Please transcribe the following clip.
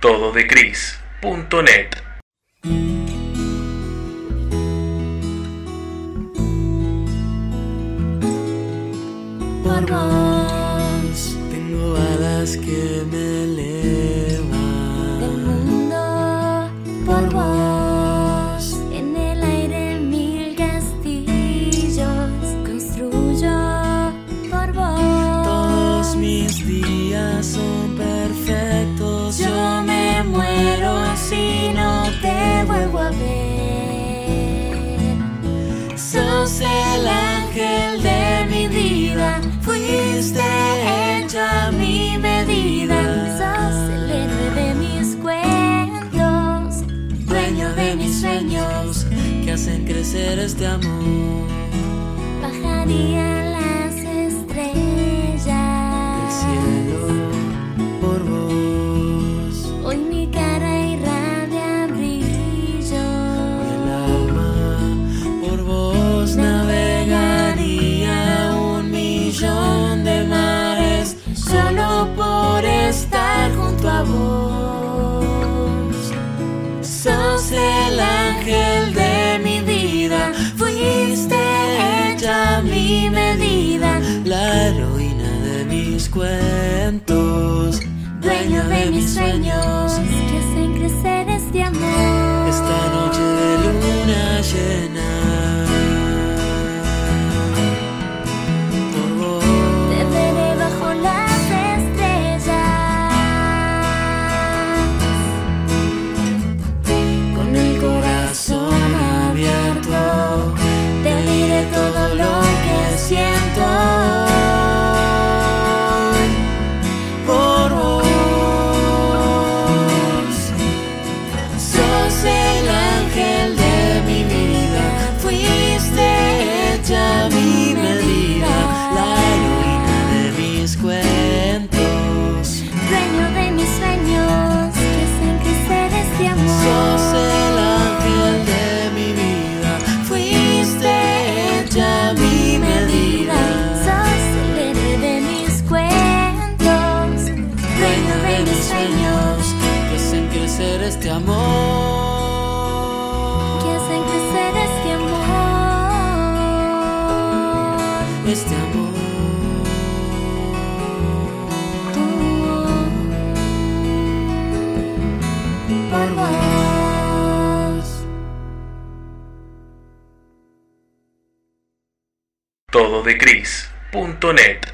tododecris.net. Por vos tengo alas que me elevan del mundo. Por vos en el aire 1000 castillos construyo. Por vos todos mis días son perfectos. Yo me muero si no te vuelvo a ver. Sos el ángel de mi vida. Fuiste hecha a mi medida. Sos el héroe de mis cuentos, dueño de mis sueños que hacen crecer este amor. Bajaría las estrellas del cielo por vos. Hoy mi cara irradia brillo. El alma por vos navegaría de mares solo por estar junto a vos. Sos el ángel de mi vida. Fuiste hecha a mi medida. La heroína de mis cuentos, dueño de mis sueños que hacen crecer este amor. Esta noche de luna llena todo lo que siento por vos. Sos el ángel de mi vida. Fuiste hecha a mi medida. La heroína de mis cuentos, dueño de mis sueños que hacen crecer este amor. Sos el ángel de mi vida. Fuiste a mi medida. Sos el héroe de mis cuentos, dueño de mis sueños que hacen crecer este amor. Que hacen crecer este amor. Este amor. Por vos. tododecris.net